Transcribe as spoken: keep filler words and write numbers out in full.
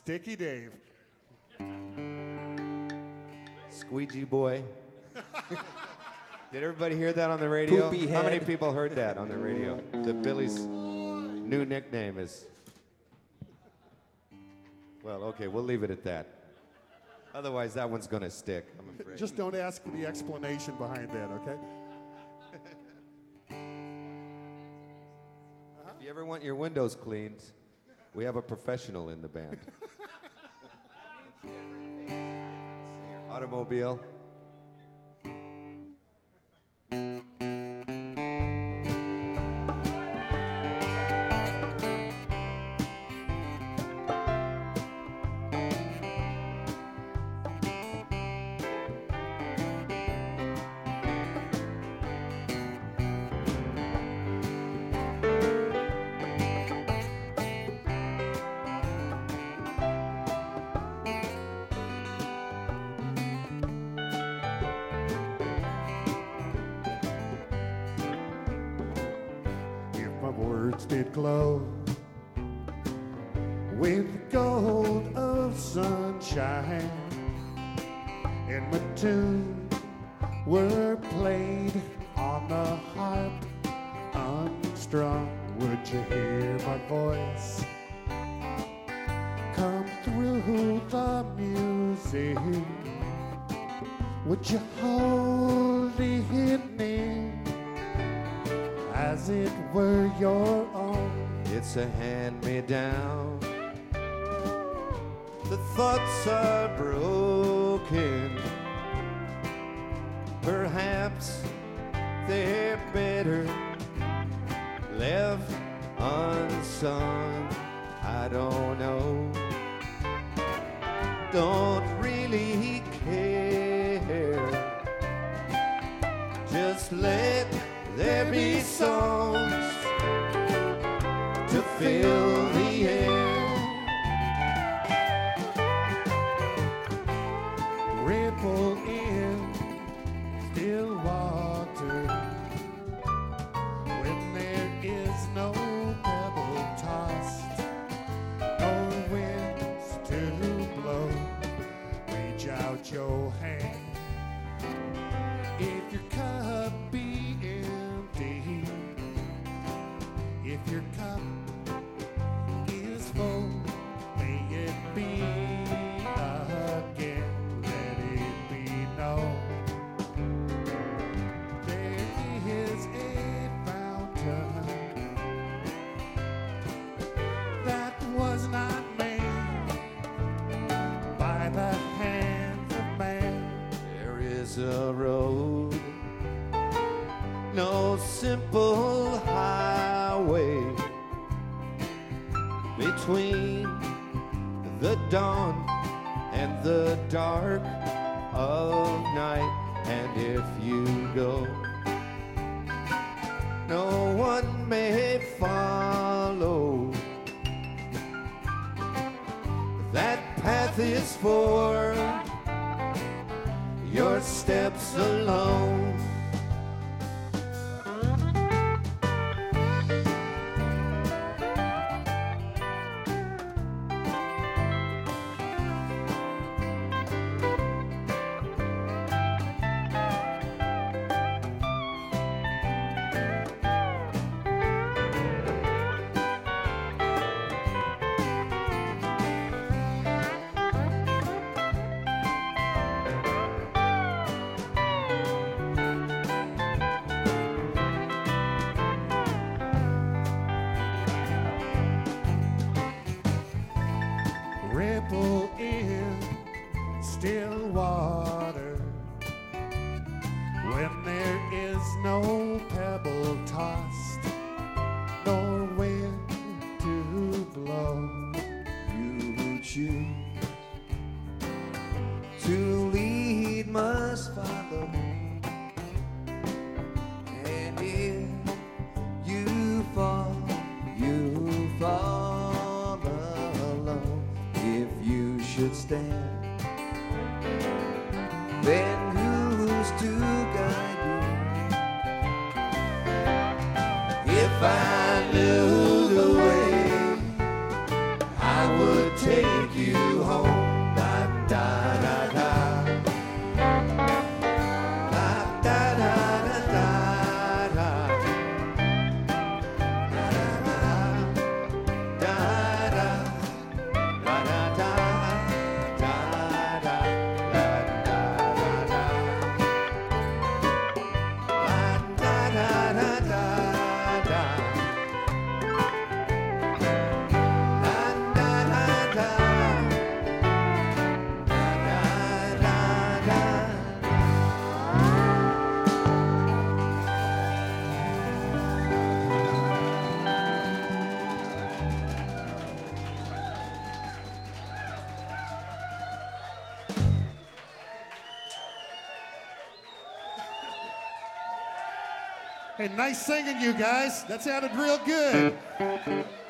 Sticky Dave. Squeegee Boy. Did everybody hear that on the radio? Poopy How many head. people heard that on the radio? That Billy's new nickname is. Well, okay, we'll leave it at that. Otherwise, that one's gonna stick, I'm afraid. Just don't ask for the explanation behind that, okay? If you ever want your windows cleaned, we have a professional in the band. Automobile. Words did glow with the gold of sunshine, and my tune were played on the harp unstrung. Would you hear my voice come through the music? Would you hold it near as it were your own? It's a hand-me-down. The thoughts are broken. Perhaps they're better left unsung. I don't know. Don't really care. Just let there be songs to fill the air. Ripple in still water when there is no pebble tossed, no winds to blow. Reach out your hand if your cup be empty, if your cup is full, may it be again, let it be known. There is a fountain that was not made by the hands of man. There is a road, no simple highway between the dawn and the dark of night. And if you go, no one may follow. That path is for your steps alone. Ripple in still water when there is no pebble tossed, nor wind to blow. You who choose to lead must follow, and if you fall, you fall alone. If you should stand, then who's to guide you? If I knew the way, I would take you Hey, nice singing, you guys. That sounded real good.